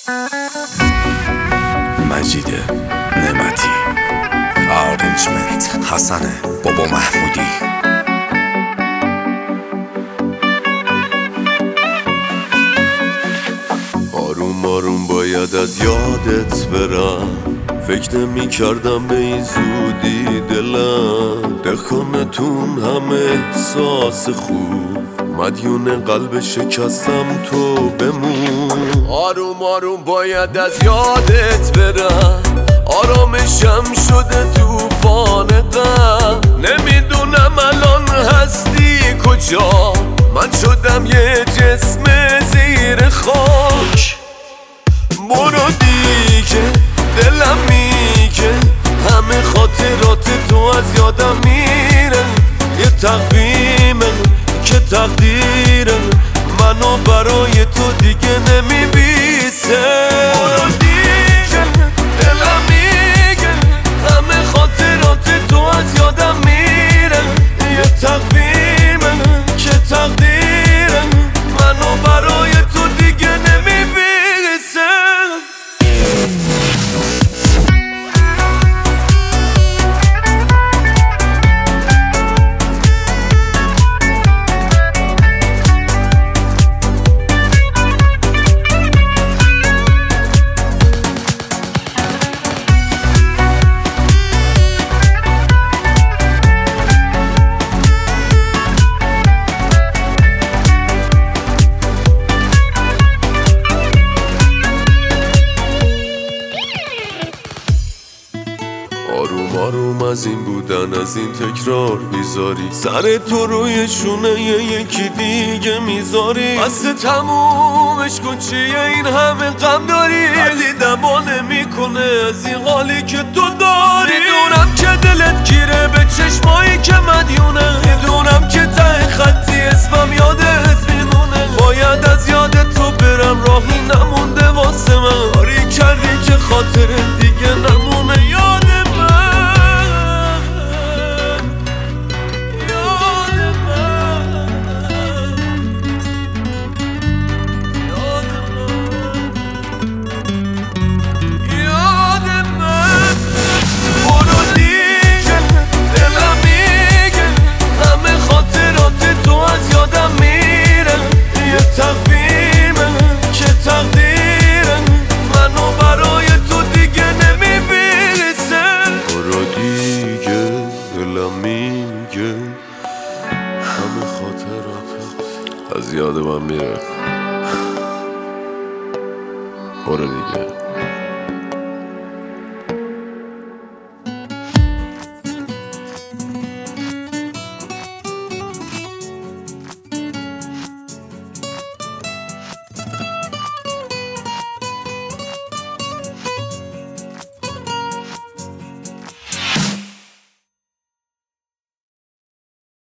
مجید نعمتی، آرنجمنت حسن بابا محمودی. آروم آروم باید از یادت برم، فکر نمی کردم به این زودی دلم دخانتون همه احساس خوب، مدیون قلب شکستم تو بمون. آروم آروم باید از یادت برم، آرامشم شده توفان غم، نمیدونم الان هستی کجا، من شدم یه جسم زیر خاک. برو دیگه دلم میگه همه خاطرات تو از یادم میره، یه تقویمه که تقدیره منو برای تو دیگه نمیبیسه. برو دیگه دلم میگه همه خاطرات تو از یادم میره، یه تقویمه که تقدیره منو برای تو دیگه نمیبیسه. آروم آروم از این بودن از این تکرار بیزاری، سر تو روی شونه یکی دیگه میذاری، بسته تمومش کن چیه این همه غم داری، دیدم با نمیکنه از این حالی که تو داری. میدونم که دلت گیره به چشمایی که مدیونه، میدونم که ته خطی اسمم یادت میمونه، باید از یاد تو برم راهی نمونده واسه من، کاری کردی که خاطر دیگه نمونه یاد تقویمه که تقدیره منو برای تو دیگه نمیبیسه. برو دیگه دلم میگه همه خاطرات از یاد من میره. برو دیگه.